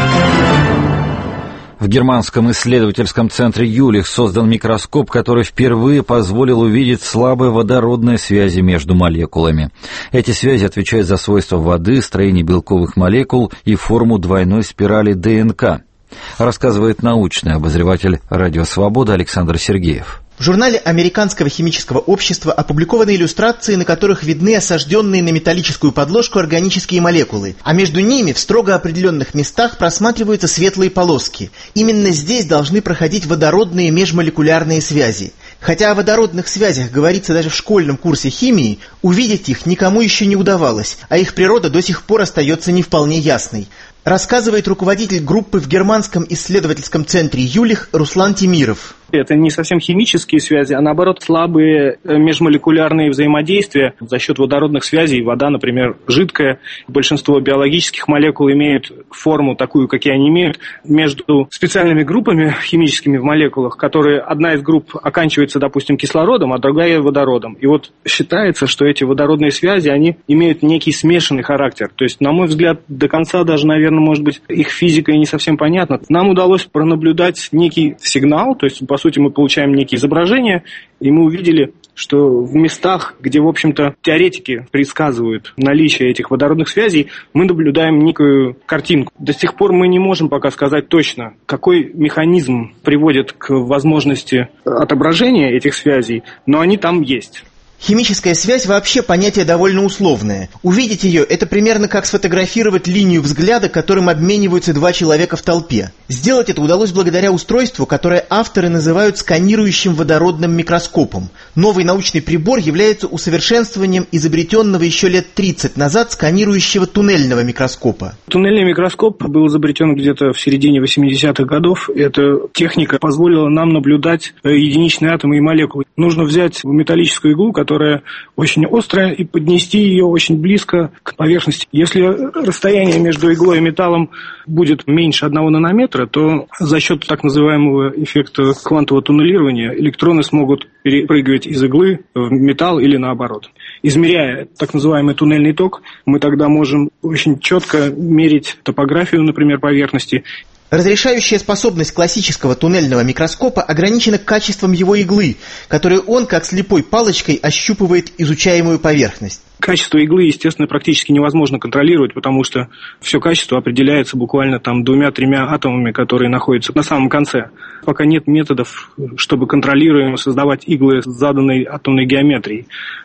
В германском исследовательском центре Юлих создан микроскоп, который впервые позволил увидеть слабые водородные связи между молекулами. Эти связи отвечают за свойства воды, строение белковых молекул и форму двойной спирали ДНК, рассказывает научный обозреватель «Радио Свобода» Александр Сергеев. В журнале Американского химического общества опубликованы иллюстрации, на которых видны осажденные на металлическую подложку органические молекулы, а между ними в строго определенных местах просматриваются светлые полоски. Именно здесь должны проходить водородные межмолекулярные связи. Хотя о водородных связях говорится даже в школьном курсе химии, увидеть их никому еще не удавалось, а их природа до сих пор остается не вполне ясной. Рассказывает руководитель группы в германском исследовательском центре Юлих Руслан Темиров. Это не совсем химические связи, а наоборот слабые межмолекулярные взаимодействия за счет водородных связей. Вода, например, жидкая. Большинство биологических молекул имеют форму такую, какие они имеют, между специальными группами химическими в молекулах, которые одна из групп оканчивается, допустим, кислородом, а другая водородом. И вот считается, что эти водородные связи, они имеют некий смешанный характер. То есть, на мой взгляд, до конца даже, наверное, может быть, их физика и не совсем понятна. Нам удалось пронаблюдать некий сигнал, то есть, по сути, мы получаем некие изображения, и мы увидели, что в местах, где, в общем-то, теоретики предсказывают наличие этих водородных связей, мы наблюдаем некую картинку. До сих пор мы не можем пока сказать точно, какой механизм приводит к возможности отображения этих связей, но они там есть. Химическая связь вообще понятие довольно условное. Увидеть ее – это примерно как сфотографировать линию взгляда, которым обмениваются два человека в толпе. Сделать это удалось благодаря устройству, которое авторы называют сканирующим водородным микроскопом. Новый научный прибор является усовершенствованием изобретенного еще лет тридцать назад сканирующего туннельного микроскопа. Туннельный микроскоп был изобретен где-то в середине восьмидесятых годов. Эта техника позволила нам наблюдать единичные атомы и молекулы. Нужно взять металлическую иглу, которая которая очень острая, и поднести ее очень близко к поверхности. Если расстояние между иглой и металлом будет меньше одного нанометра, то за счет так называемого эффекта квантового туннелирования электроны смогут перепрыгивать из иглы в металл или наоборот. Измеряя так называемый туннельный ток, мы тогда можем очень четко мерить топографию, например, поверхности. Разрешающая способность классического туннельного микроскопа ограничена качеством его иглы, которую он, как слепой палочкой, ощупывает изучаемую поверхность. Качество иглы, естественно, практически невозможно контролировать, потому что все качество определяется буквально там двумя-тремя атомами, которые находятся на самом конце. Пока нет методов, чтобы контролируемо создавать иглы с заданной атомной геометрией.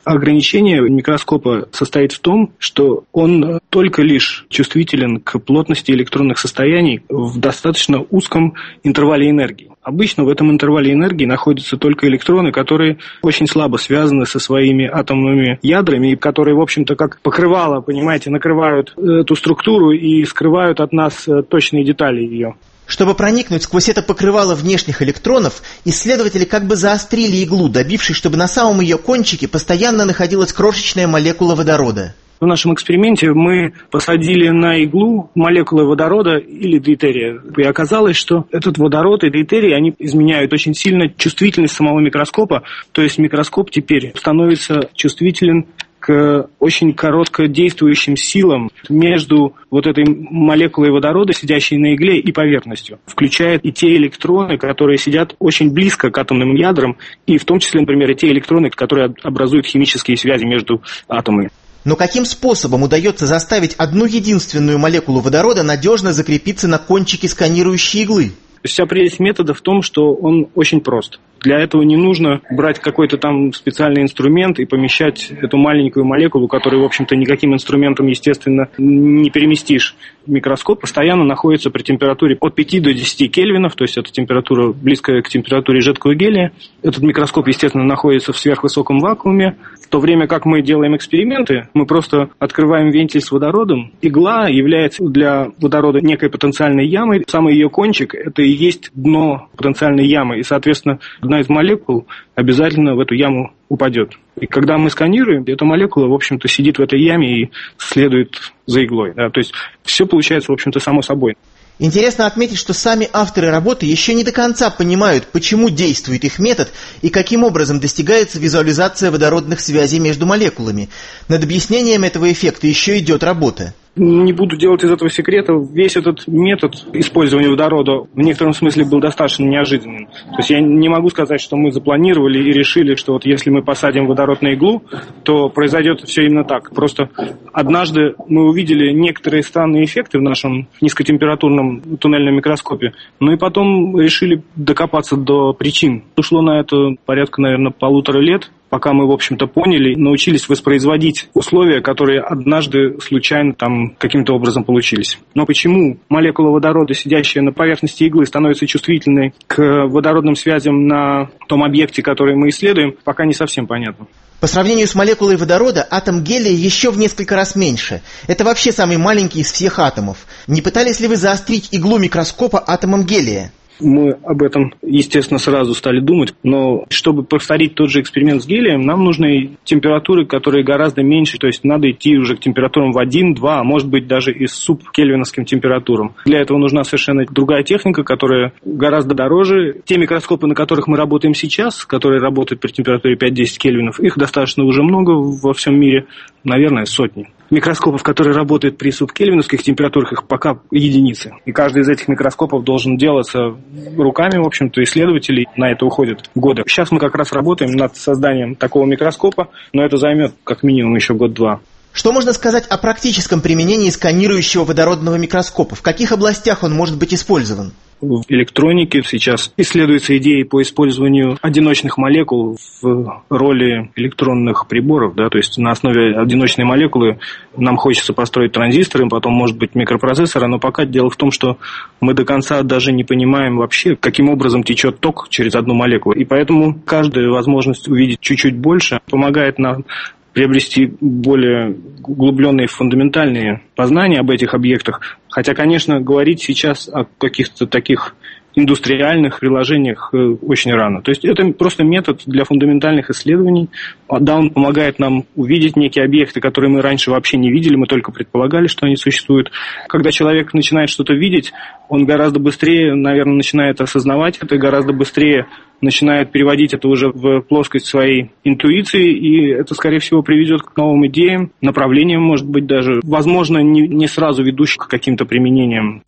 ограничение микроскопа состоит в том, что он только лишь чувствителен к плотности электронных состояний в достаточно узком интервале энергии. Обычно в этом интервале энергии находятся только электроны, которые очень слабо связаны со своими атомными ядрами, и которые, в общем-то, как покрывало, понимаете, накрывают эту структуру и скрывают от нас точные детали ее. Чтобы проникнуть сквозь это покрывало внешних электронов, исследователи как бы заострили иглу, добившись, чтобы на самом ее кончике постоянно находилась крошечная молекула водорода. В нашем эксперименте мы посадили на иглу молекулы водорода или дейтерия. И оказалось, что этот водород и дейтерий, они изменяют очень сильно чувствительность самого микроскопа. То есть микроскоп теперь становится чувствителен к очень короткодействующим силам между вот этой молекулой водорода, сидящей на игле, и поверхностью. Включает и те электроны, которые сидят очень близко к атомным ядрам, и в том числе, например, и те электроны, которые образуют химические связи между атомами. Но каким способом удается заставить одну единственную молекулу водорода надежно закрепиться на кончике сканирующей иглы? Вся прелесть метода в том, что он очень прост. Для этого не нужно брать какой-то там специальный инструмент и помещать эту маленькую молекулу, которую, в общем-то, никаким инструментом, естественно, не переместишь. Микроскоп постоянно находится при температуре от пяти до десяти кельвинов, то есть это температура близкая к температуре жидкого гелия. Этот микроскоп, естественно, находится в сверхвысоком вакууме. В то время как мы делаем эксперименты, мы просто открываем вентиль с водородом. Игла является для водорода некой потенциальной ямой. Самый ее кончик – это и есть дно потенциальной ямы. И, соответственно, одна из молекул обязательно в эту яму упадет. И когда мы сканируем, эта молекула, в общем-то, сидит в этой яме и следует за иглой. Да? То есть все получается, в общем-то, само собой. Интересно отметить, что сами авторы работы еще не до конца понимают, почему действует их метод и каким образом достигается визуализация водородных связей между молекулами. Над объяснением этого эффекта еще идет работа. Не буду делать из этого секрета. Весь этот метод использования водорода в некотором смысле был достаточно неожиданным. То есть я не могу сказать, что мы запланировали и решили, что вот если мы посадим водород на иглу, то произойдет все именно так. Просто однажды мы увидели некоторые странные эффекты в нашем низкотемпературном туннельном микроскопе, ну и потом решили докопаться до причин. Ушло на это порядка, наверное, полутора лет, пока мы, в общем-то, поняли, научились воспроизводить условия, которые однажды случайно там каким-то образом получились. Но почему молекула водорода, сидящая на поверхности иглы, становится чувствительной к водородным связям на том объекте, который мы исследуем, пока не совсем понятно. По сравнению с молекулой водорода, атом гелия еще в несколько раз меньше. Это вообще самый маленький из всех атомов. Не пытались ли вы заострить иглу микроскопа атомом гелия? Мы об этом, естественно, сразу стали думать, но чтобы повторить тот же эксперимент с гелием, нам нужны температуры, которые гораздо меньше, то есть надо идти уже к температурам в один-два, а может быть даже и с субкельвиновским температурам. Для этого нужна совершенно другая техника, которая гораздо дороже. Те микроскопы, на которых мы работаем сейчас, которые работают при температуре пять-десять кельвинов, их достаточно уже много во всем мире, наверное, сотни. Микроскопов, которые работают при субкельвиновских температурах, их пока единицы. И каждый из этих микроскопов должен делаться руками, в общем-то, исследователей. На это уходят годы. Сейчас мы как раз работаем над созданием такого микроскопа, но это займет как минимум еще год-два. Что можно сказать о практическом применении сканирующего водородного микроскопа? В каких областях он может быть использован? В электронике сейчас исследуются идеи по использованию одиночных молекул в роли электронных приборов. Да? То есть на основе одиночной молекулы нам хочется построить транзисторы, потом, может быть, микропроцессоры, но пока дело в том, что мы до конца даже не понимаем вообще, каким образом течет ток через одну молекулу. И поэтому каждая возможность увидеть чуть-чуть больше помогает нам приобрести более углубленные фундаментальные познания об этих объектах. Хотя, конечно, говорить сейчас о каких-то таких индустриальных приложениях очень рано. То есть это просто метод для фундаментальных исследований. Да, он помогает нам увидеть некие объекты, которые мы раньше вообще не видели, мы только предполагали, что они существуют. Когда человек начинает что-то видеть, он гораздо быстрее, наверное, начинает осознавать это, гораздо быстрее начинает переводить это уже в плоскость своей интуиции, и это, скорее всего, приведет к новым идеям, направлениям, может быть, даже, возможно, не, не сразу ведущих к каким-то применениям.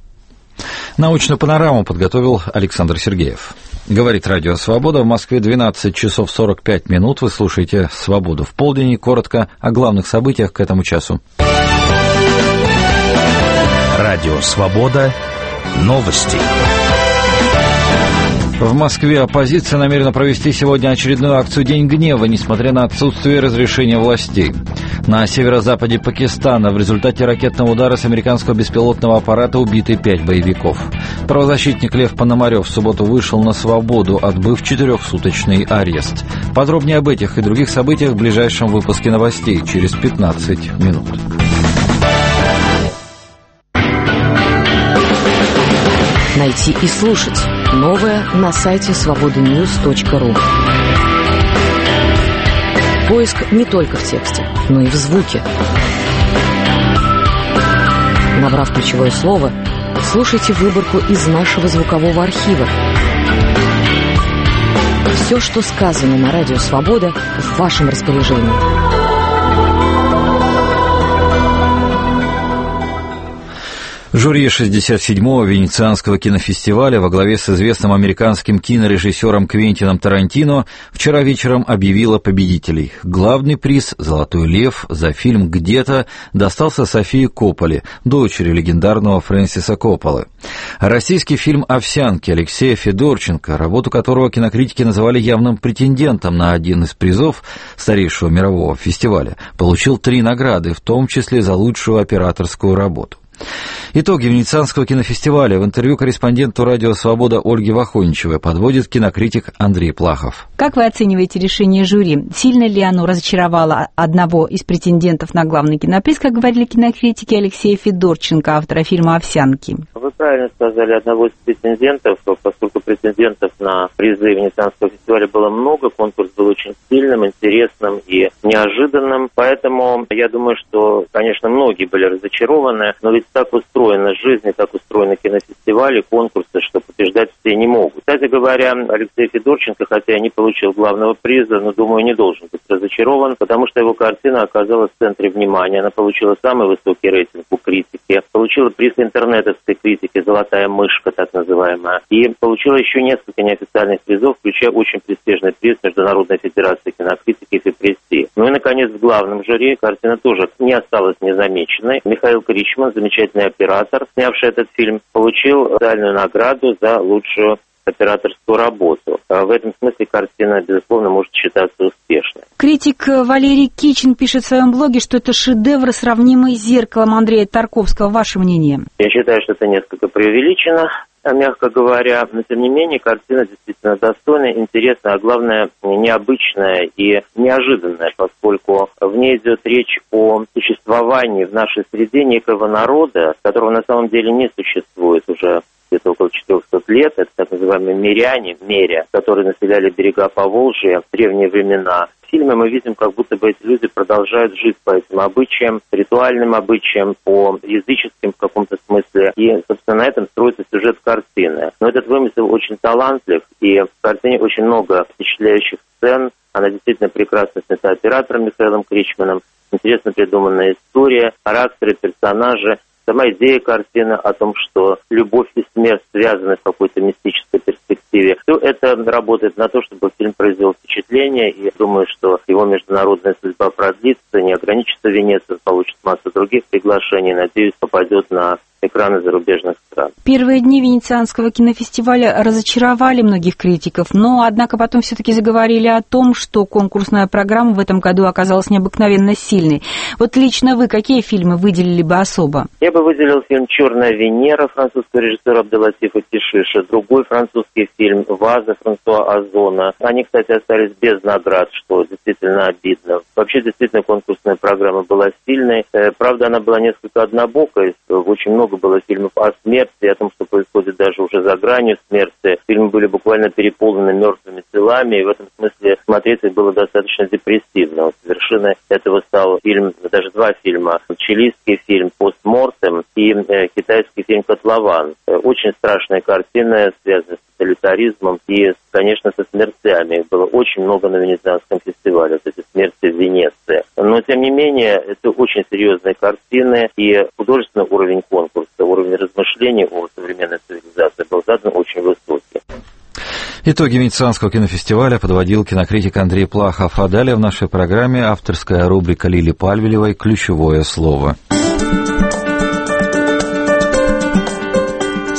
Научную панораму подготовил Александр Сергеев. Говорит Радио Свобода. В Москве двенадцать часов сорок пять минут. Вы слушаете «Свободу в полдень». Коротко о главных событиях к этому часу. Радио Свобода. Новости. В Москве оппозиция намерена провести сегодня очередную акцию «День гнева», несмотря на отсутствие разрешения властей. На северо-западе Пакистана в результате ракетного удара с американского беспилотного аппарата убиты пять боевиков. Правозащитник Лев Пономарев в субботу вышел на свободу, отбыв четырехсуточный арест. Подробнее об этих и других событиях в ближайшем выпуске новостей через пятнадцать минут. Найти и слушать новое на сайте свобода ньюс точка ру. Поиск не только в тексте, но и в звуке. Набрав ключевое слово, слушайте выборку из нашего звукового архива. Все, что сказано на радио «Свобода», в вашем распоряжении. Жюри шестьдесят седьмого Венецианского кинофестиваля во главе с известным американским кинорежиссером Квентином Тарантино вчера вечером объявило победителей. Главный приз «Золотой лев» за фильм «Где-то» достался Софии Копполе, дочери легендарного Фрэнсиса Копполы. Российский фильм «Овсянки» Алексея Федорченко, работу которого кинокритики называли явным претендентом на один из призов старейшего мирового фестиваля, получил три награды, в том числе за лучшую операторскую работу. Итоги Венецианского кинофестиваля в интервью корреспонденту радио «Свобода» Ольге Вахоничевой подводит кинокритик Андрей Плахов. Как вы оцениваете решение жюри? Сильно ли оно разочаровало одного из претендентов на главный киноприз, как говорили кинокритики, Алексея Федорченко, автора фильма «Овсянки»? Вы правильно сказали, одного из претендентов, поскольку претендентов на призы Венецианского фестиваля было много, конкурс был очень сильным, интересным и неожиданным, поэтому я думаю, что, конечно, многие были разочарованы, но ведь так устроена жизнь, и так устроены кинофестивали, конкурсы, что побеждать все не могут. Кстати говоря, Алексей Федорченко, хотя и не получил главного приза, но, думаю, не должен быть разочарован, потому что его картина оказалась в центре внимания. Она получила самый высокий рейтинг у критики, получила приз интернетовской критики «Золотая мышка», так называемая, и получила еще несколько неофициальных призов, включая очень престижный приз Международной федерации кинокритики «Фипресси». Ну и, наконец, в главном жюри картина тоже не осталась незамеченной. Михаил Кричман, замечательный оператор, снявший этот фильм, получил специальную награду за лучшую операторскую работу. В этом смысле картина, безусловно, может считаться успешной. Критик Валерий Кичин пишет в своем блоге, что это шедевр, сравнимый с «Зеркалом» Андрея Тарковского. Ваше мнение? Я считаю, что это несколько преувеличено, мягко говоря, но тем не менее картина действительно достойная, интересная, а главное необычная и неожиданная, поскольку в ней идет речь о существовании в нашей среде некого народа, которого на самом деле не существует уже где-то около четырехсот лет. Это так называемые миряне, меря, которые населяли берега Поволжья в древние времена. В фильме мы видим, как будто бы эти люди продолжают жить по этим обычаям, ритуальным обычаям, по языческим в каком-то смысле. И, собственно, на этом строится сюжет картины. Но этот вымысел очень талантлив, и в картине очень много впечатляющих сцен. Она действительно прекрасно снята оператором Михаилом Кричманом. Интересно придуманная история, характеры, персонажи. Сама идея картины о том, что любовь и смерть связаны в какой-то мистической перспективе, все это работает на то, чтобы фильм произвел впечатление, и думаю, что его международная судьба продлится, не ограничится Венецией, получит массу других приглашений, надеюсь, попадет на экраны зарубежных стран. Первые дни Венецианского кинофестиваля разочаровали многих критиков, но, однако, потом все-таки заговорили о том, что конкурсная программа в этом году оказалась необыкновенно сильной. Вот лично вы какие фильмы выделили бы особо? Я бы выделил фильм «Черная Венера» французского режиссера Абделатифа Кишиша, другой французский фильм «Ваза» Франсуа Озона. Они, кстати, остались без наград, что действительно обидно. Вообще, действительно, конкурсная программа была сильной. Правда, она была несколько однобокой, очень много было фильмов о смерти, о том, что происходит даже уже за гранью смерти. Фильмы были буквально переполнены мертвыми телами, и в этом смысле смотреть их было достаточно депрессивно. Вот вершиной этого стал фильм, даже два фильма. Чилийский фильм «Постмортем» и э, китайский фильм «Котлован». Э, очень страшная картина, связанная с тоталитаризмом и, конечно, со смертями. Их было очень много на Венецианском фестивале, вот эти смерти в Венеции. Но, тем не менее, это очень серьезные картины, и художественный уровень конкурса, уровень размышлений о современной цивилизации был задан очень высокий. Итоги Венецианского кинофестиваля подводил кинокритик Андрей Плахов. А далее в нашей программе авторская рубрика Лили Пальвелевой «Ключевое слово».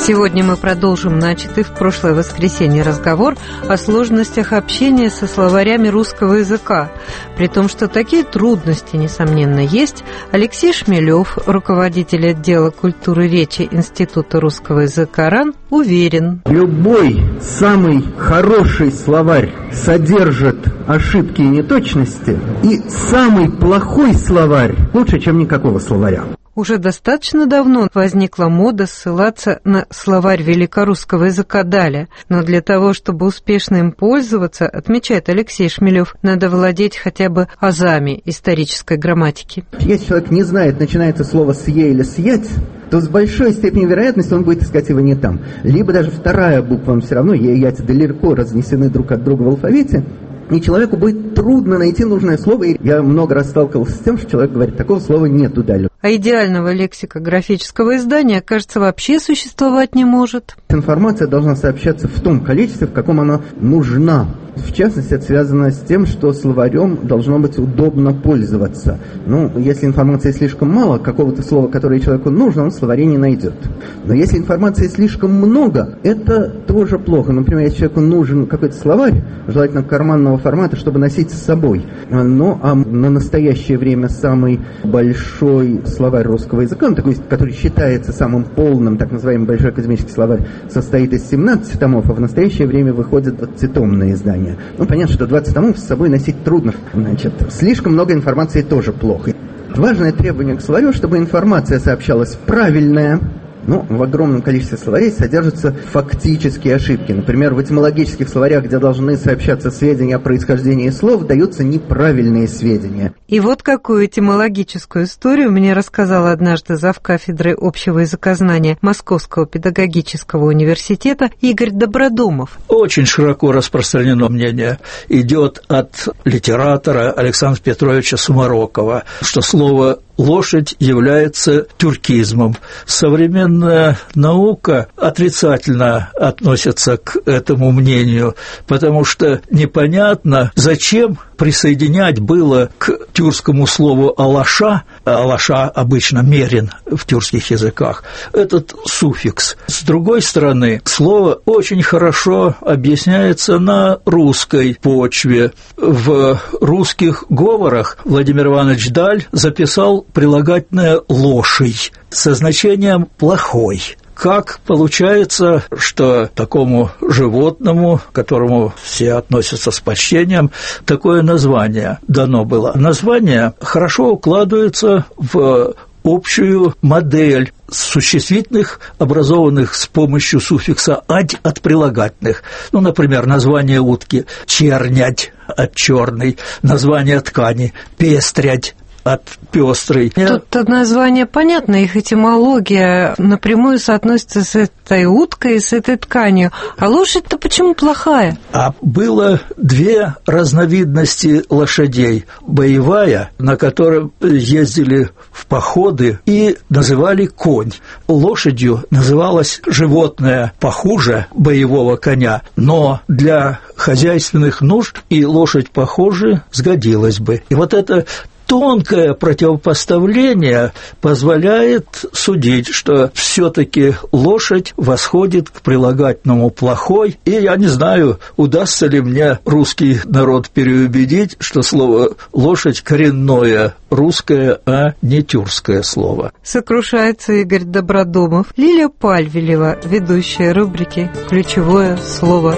Сегодня мы продолжим начатый в прошлое воскресенье разговор о сложностях общения со словарями русского языка. При том, что такие трудности, несомненно, есть, Алексей Шмелев, руководитель отдела культуры речи Института русского языка РАН, уверен. Любой самый хороший словарь содержит ошибки и неточности, и самый плохой словарь лучше, чем никакого словаря. Уже достаточно давно возникла мода ссылаться на словарь великорусского языка Даля, но для того, чтобы успешно им пользоваться, отмечает Алексей Шмелев, надо владеть хотя бы азами исторической грамматики. Если человек не знает, начинается слово с «е» или с «ять», то с большой степенью вероятности он будет искать его не там. Либо даже вторая буква, он все равно «е» и «ять» далеко разнесены друг от друга в алфавите, и человеку будет трудно найти нужное слово. И я много раз сталкивался с тем, что человек говорит, такого слова нету далее. А идеального лексикографического издания, кажется, вообще существовать не может. Информация должна сообщаться в том количестве, в каком она нужна. В частности, это связано с тем, что словарем должно быть удобно пользоваться. Ну, если информации слишком мало, какого-то слова, которое человеку нужно, он в словаре не найдет. Но если информации слишком много, это тоже плохо. Например, если человеку нужен какой-то словарь, желательно карманного формата, чтобы носить с собой. Ну, а на настоящее время самый большой словарь русского языка, он такой, который считается самым полным, так называемый большой академический словарь, состоит из семнадцати томов, а в настоящее время выходит двадцатитомное издание. Ну, понятно, что двадцать томов с собой носить трудно. Значит, слишком много информации тоже плохо. Важное требование к словарю, чтобы информация сообщалась правильная. Ну, в огромном количестве словарей содержатся фактические ошибки. Например, в этимологических словарях, где должны сообщаться сведения о происхождении слов, даются неправильные сведения. И вот какую этимологическую историю мне рассказал однажды завкафедры общего языкознания Московского педагогического университета Игорь Добродумов. Очень широко распространено мнение, идет от литератора Александра Петровича Сумарокова, что слово «лошадь» является тюркизмом. Современная наука отрицательно относится к этому мнению, потому что непонятно, зачем присоединять было к тюркскому слову «алаша», «алаша» обычно мерен в тюркских языках, этот суффикс. С другой стороны, слово очень хорошо объясняется на русской почве. В русских говорах Владимир Иванович Даль записал прилагательное «лошадь» со значением «плохой». Как получается, что такому животному, к которому все относятся с почтением, такое название дано было? Название хорошо укладывается в общую модель существительных, образованных с помощью суффикса «ать» от прилагательных. Ну, например, название утки «чернять» от «черный», название ткани «пестрять» от пестрой. Тут название понятно, их этимология напрямую соотносится с этой уткой и с этой тканью. А лошадь-то почему плохая? А было две разновидности лошадей. Боевая, на которой ездили в походы, и называли конь. Лошадью называлось животное похуже боевого коня, но для хозяйственных нужд и лошадь похуже сгодилась бы. И вот это тонкое противопоставление позволяет судить, что все-таки лошадь восходит к прилагательному «плохой», и я не знаю, удастся ли мне русский народ переубедить, что слово «лошадь» коренное русское, а не тюркское слово. Сокрушается Игорь Добродумов. Лилия Пальвелева, ведущая рубрики «Ключевое слово».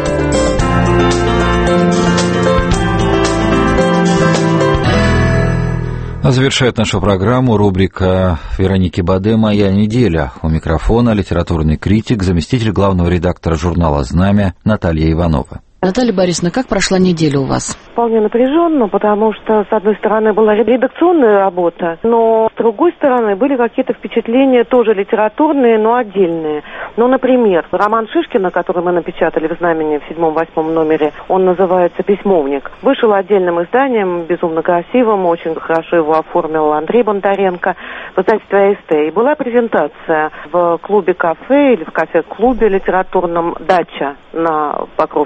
Завершает нашу программу рубрика Вероники Баде «Моя неделя». У микрофона литературный критик, заместитель главного редактора журнала «Знамя» Наталья Иванова. Наталья Борисовна, как прошла неделя у вас? Вполне напряженно, потому что, с одной стороны, была редакционная работа, но, с другой стороны, были какие-то впечатления тоже литературные, но отдельные. Ну, например, роман Шишкина, который мы напечатали в «Знамени» в седьмом-восьмом номере, он называется «Письмовник». Вышел отдельным изданием, безумно красивым, очень хорошо его оформил Андрей Бондаренко в издательстве АСТ. И была презентация в клубе-кафе или в кафе-клубе литературном «Дача» на Покровке.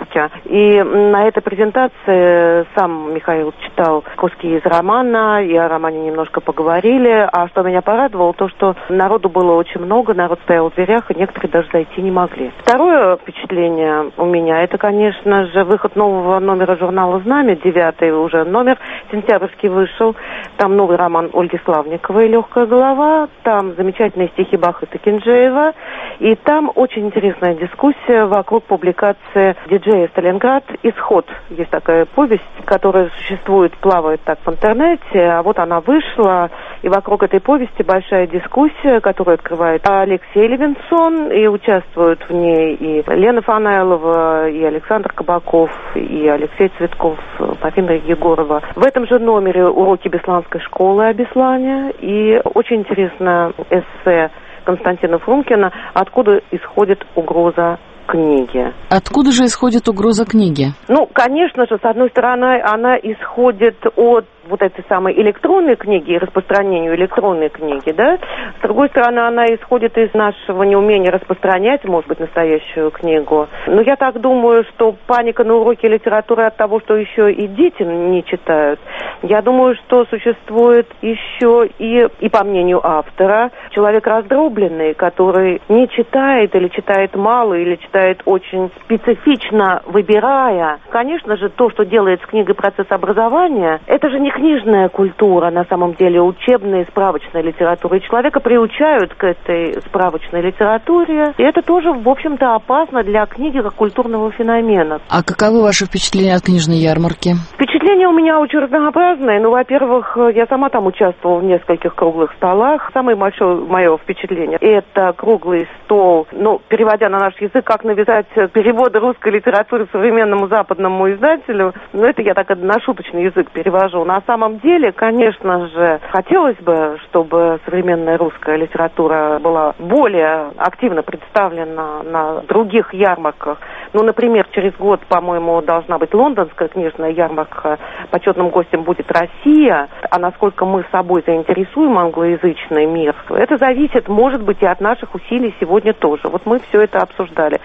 И на этой презентации сам Михаил читал куски из романа, и о романе немножко поговорили. А что меня порадовало, то, что народу было очень много, народ стоял в дверях, и некоторые даже зайти не могли. Второе впечатление у меня, это, конечно же, выход нового номера журнала «Знамя», девятый уже номер, сентябрьский вышел. Там новый роман Ольги Славниковой «Легкая голова», там замечательные стихи Бахыта Кинджеева, и там очень интересная дискуссия вокруг публикации диджея «Сталинград» «Исход». Есть такая повесть, которая существует, плавает так в интернете, а вот она вышла, и вокруг этой повести большая дискуссия, которую открывает Алексей Левинсон, и участвуют в ней и Лена Фанайлова, и Александр Кабаков, и Алексей Цветков, Марина Егорова. В этом же номере уроки Бесланской школы о Беслане, и очень интересное эссе Константина Фрумкина «Откуда исходит угроза книги». Откуда же исходит угроза книги? Ну, конечно же, с одной стороны, она исходит от вот этой самой электронной книги и распространению электронной книги, да. С другой стороны, она исходит из нашего неумения распространять, может быть, настоящую книгу. Но я так думаю, что паника на уроке литературы от того, что еще и дети не читают. Я думаю, что существует еще и, и по мнению автора, человек раздробленный, который не читает или читает мало, или читает очень специфично, выбирая. Конечно же, то, что делает с книгой процесс образования, это же не книжная культура, на самом деле, учебная и справочная литература. И человека приучают к этой справочной литературе. И это тоже, в общем-то, опасно для книги как культурного феномена. А каковы ваши впечатления от книжной ярмарки? Впечатления у меня очень разнообразные. Ну, во-первых, я сама там участвовала в нескольких круглых столах. Самое большое мое впечатление – это круглый стол, ну, переводя на наш язык, как навязать переводы русской литературы современному западному издателю. Ну, это я так на шуточный язык перевожу. На самом деле, конечно же, хотелось бы, чтобы современная русская литература была более активно представлена на других ярмарках. Ну, например, через год, по-моему, должна быть лондонская книжная ярмарка. Почетным гостем будет Россия. А насколько мы собой заинтересуем англоязычный мир, это зависит, может быть, и от наших усилий сегодня тоже. Вот мы все это обсуждали.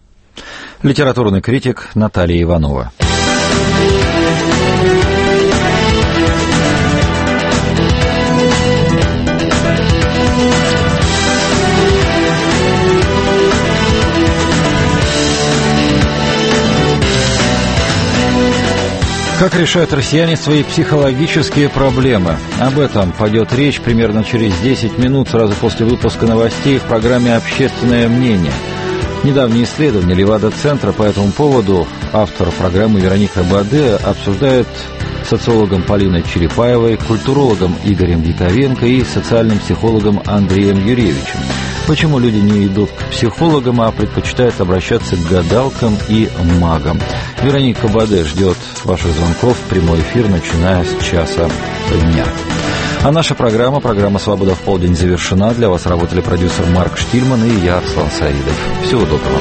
Литературный критик Наталья Иванова. Как решают россияне свои психологические проблемы? Об этом пойдет речь примерно через десять минут, сразу после выпуска новостей в программе «Общественное мнение». Недавнее исследование Левада-центра по этому поводу автор программы Вероника Баде обсуждает с социологом Полиной Черепаевой, культурологом Игорем Яковенко и социальным психологом Андреем Юрьевичем. Почему люди не идут к психологам, а предпочитают обращаться к гадалкам и магам? Вероника Баде ждет ваших звонков в прямой эфир, начиная с часа дня. А наша программа, программа «Свобода в полдень» завершена. Для вас работали продюсер Марк Штильман и я, Арслан Саидов. Всего доброго.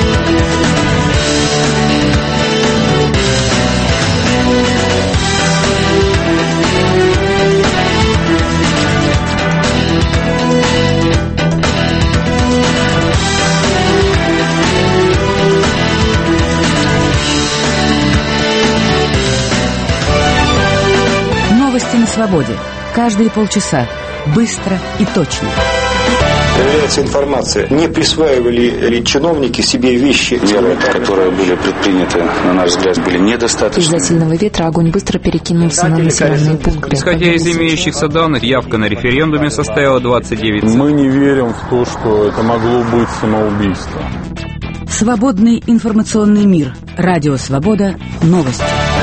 Новости на свободе. Каждые полчаса. Быстро и точно. Появляется информация, не присваивали ли чиновники себе вещи. Меры, которые были предприняты, на наш взгляд, были недостаточны. Из-за сильного ветра огонь быстро перекинулся на населенные пункты. Исходя из имеющихся данных, явка на референдуме составила двадцать девять. Мы не верим в то, что это могло быть самоубийство. Свободный информационный мир. Радио «Свобода». Новости.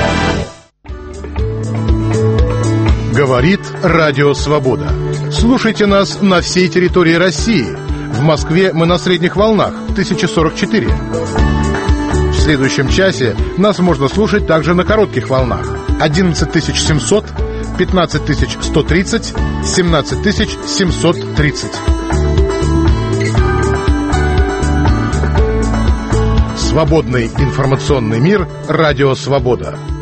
Говорит Радио Свобода. Слушайте нас на всей территории России. В Москве мы на средних волнах тысяча сорок четыре. В следующем часе нас можно слушать также на коротких волнах одиннадцать тысяч семьсот, пятнадцать тысяч сто тридцать, семнадцать тысяч семьсот тридцать. Свободный информационный мир. Радио Свобода.